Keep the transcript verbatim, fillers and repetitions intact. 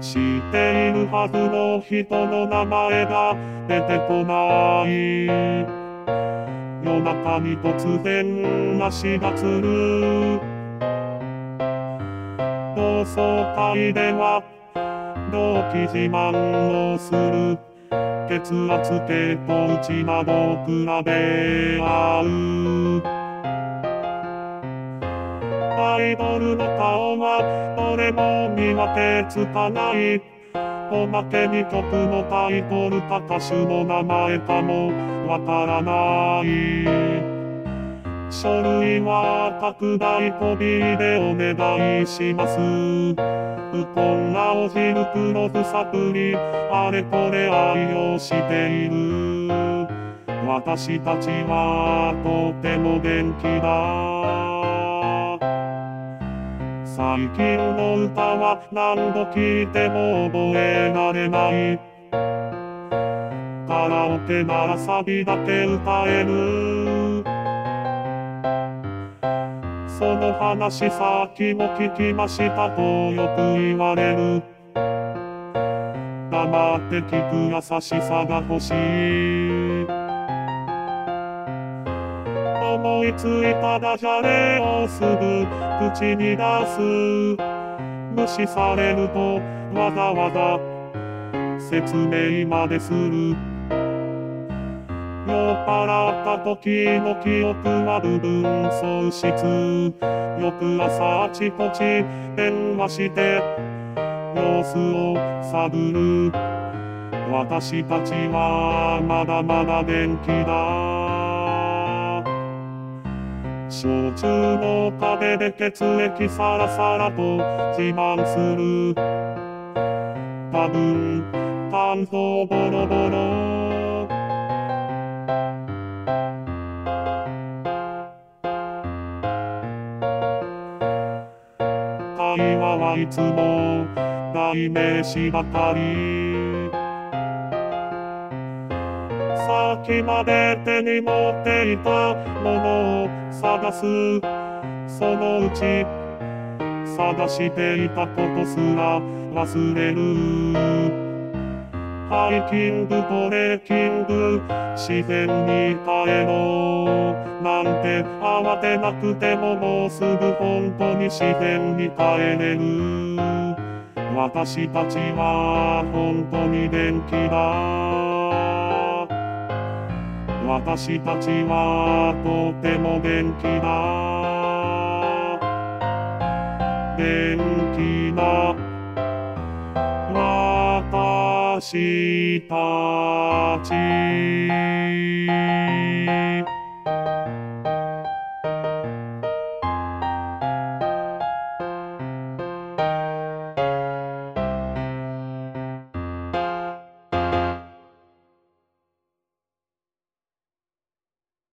知っているはずの人の名前が出てこない。夜中に突然足がつる。同窓会では同期自慢をする。血圧計とうちなど比べ合う。アイドルの顔はどれも見分けつかない。おまけに曲のタイトルか歌手の名前かもわからない。書類は拡大コピーでお願いします。ウコン青汁クロスサプリあれこれ愛用している。私たちはとても元気だ。最近の歌は何度聴いても覚えられない。カラオケならサビだけ歌える。その話さっきも聞きましたとよく言われる。黙って聞く優しさが欲しい。思いついたダジャレをすぐ口に出す。無視されるとわざわざ説明までする。酔っ払った時の記憶は部分喪失。翌朝あちこち電話して様子を探る。私たちはまだまだ元気だ。焼酎の壁で血液サラサラと自慢する。多分肝臓ボロボロ。会話はいつも代名詞ばかり。さっきまで手に持っていたものを探す。そのうち探していたことすら忘れる。ハイキングトレッキング自然に帰ろうなんて慌てなくてももうすぐ本当に自然に帰れる。私たちは本当に元気だ。私たちはとても元気だ。元気な私たち。